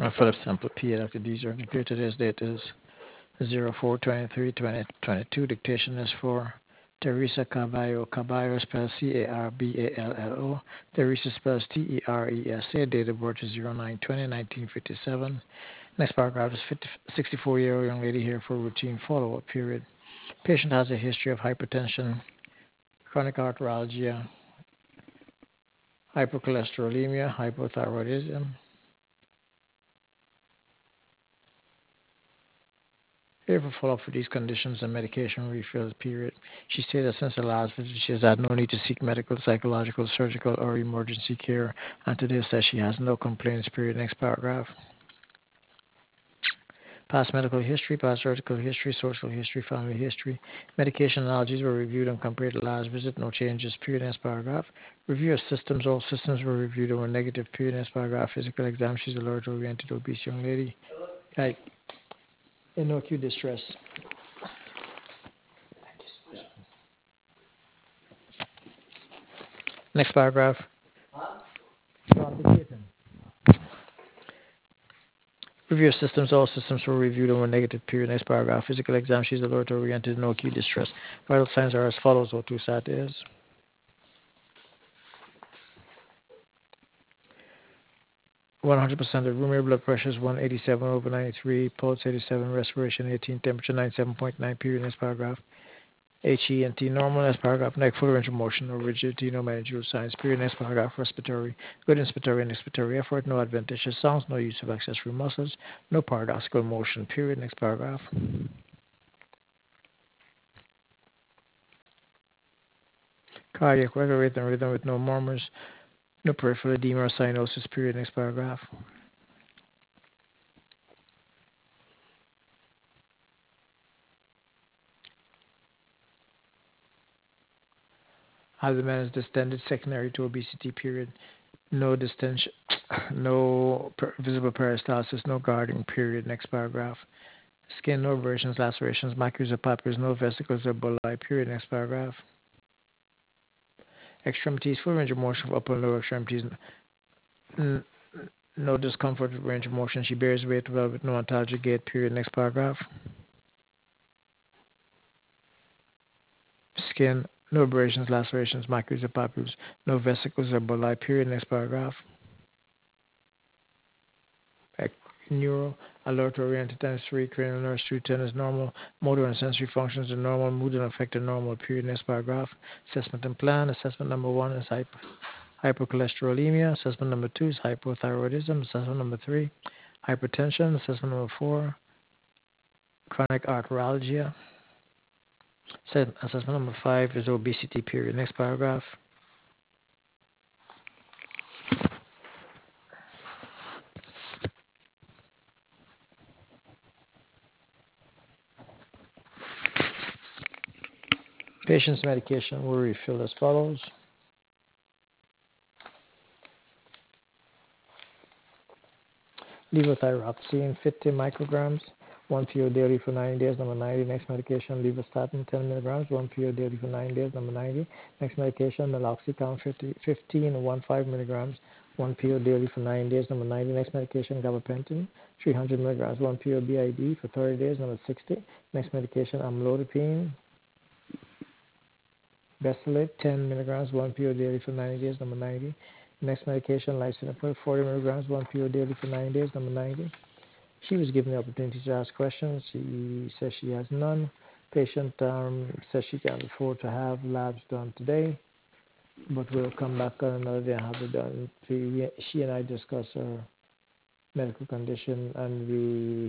Philip Sample P. Dr. Deezer. Computer today's date is 04/23/2022. Dictation is for Teresa Caballo. Caballo spells Carballo. Teresa spells Teresa. Date of birth is 09/20/1957. Next paragraph is 64-year-old young lady here for routine follow-up period. Patient has a history of hypertension, chronic arthralgia, hypercholesterolemia, hypothyroidism. Here for follow-up for these conditions and medication refill period. She stated that since the last visit, she has had no need to seek medical, psychological, surgical, or emergency care, and today says she has no complaints period. Next paragraph. Past medical history, past surgical history, social history, family history. Medication allergies were reviewed and compared to last visit. No changes period. Next paragraph. Review of systems. All systems were reviewed and were negative period. Next paragraph. Physical exam. She's alert oriented obese young lady. Right. In no acute distress. Next paragraph. Review of systems. All systems were reviewed and were negative period. Next paragraph. Physical exam. She's alert oriented. No acute distress. Vital signs are as follows. O2 sat is. 100% of room air blood pressure is 187/93, pulse 87, respiration 18, temperature 97.9, period. Next paragraph. HENT normal. Next paragraph. Neck full range of motion, no rigidity, no managerial signs, period. Next paragraph. Respiratory. Good inspiratory and expiratory effort, no adventitious sounds, no use of accessory muscles, no paradoxical motion, period. Next paragraph. Cardiac regular rate and rhythm with no murmurs, no peripheral edema or cyanosis, period. Next paragraph. Abdomen is distended secondary to obesity, period. No distension, no visible peristalsis, no guarding, period. Next paragraph. Skin, no abrasions, lacerations, maculas or papules, no vesicles or bulli, period. Next paragraph. Extremities, full range of motion for upper and lower extremities, n- no discomfort with range of motion. She bears weight well with no ontologic gait, period. Next paragraph. Skin, no abrasions, lacerations, maculas or papules, no vesicles or bulli, period. Next paragraph. Neuro, alert oriented times 3, cranial nerves 210 is normal, motor and sensory functions are normal, mood and affect are normal, period. Next paragraph. Assessment and plan. Assessment number 1 is hypercholesterolemia. Assessment number 2 is hypothyroidism. Assessment number 3, hypertension. Assessment number 4, chronic arthralgia. Assessment number 5 is obesity, period. Next paragraph. Patient's medication will refill as follows. Levothyroxine 50 micrograms, 1 PO daily for 90 days, number 90. Next medication, levostatin 10 milligrams, 1 PO daily for 90 days, number 90. Next medication, meloxicam 15 milligrams, 1 PO daily for 9 days, number 90. Next medication, gabapentin 300 milligrams, 1 PO BID for 30 days, number 60. Next medication, amlodipine, Bestolate 10 milligrams, 1 PO daily for 90 days, number 90. Next medication, lisinopril 40 milligrams, 1 PO daily for 90 days, number 90. She was given the opportunity to ask questions. She says she has none. Patient says she can afford to have labs done today, but we'll come back on another day and have it done. She and I discuss her medical condition, and we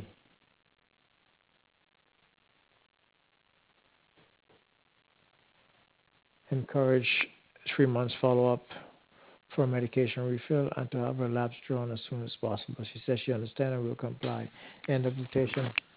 encourage 3 months follow-up for a medication refill and to have her labs drawn as soon as possible. She says she understands and will comply. End of dictation.